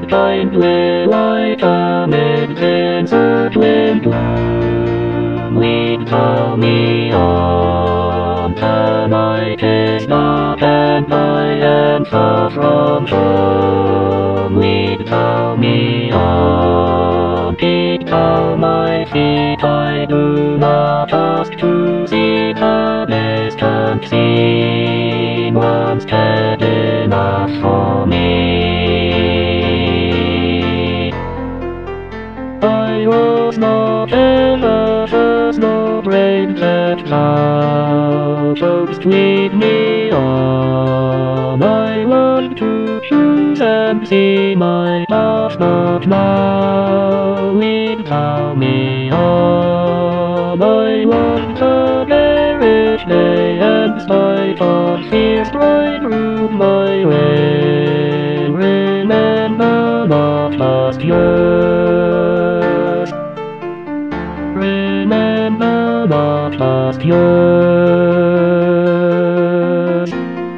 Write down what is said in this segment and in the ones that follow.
kindly like amid encircling gloom. Lead thou me on, the night is not and I am far from home. Lead thou me on, keep thou my feet, I do not ask to see the distant scene, once dead enough for me. I was not ambitious, no brave that thou shouldst lead me on. I want to choose and see my path, not now. Lead thou me on. I want a garish day and spite of fierce bright through my way. Remember not last years. Remember not last years.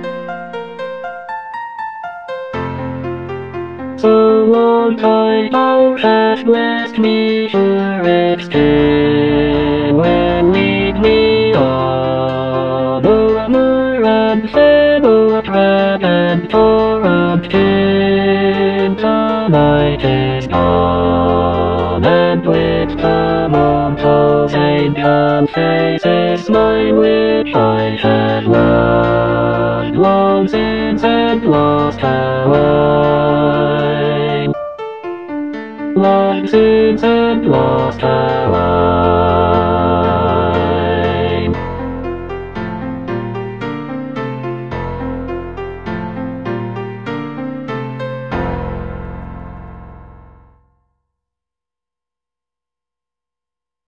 So long time thou hast left me here its day, when lead me on, over and fable, thread and torrent in. The night is gone, and with the moon those ancient faces smile which I had learned long since and lost away. Long since and lost away.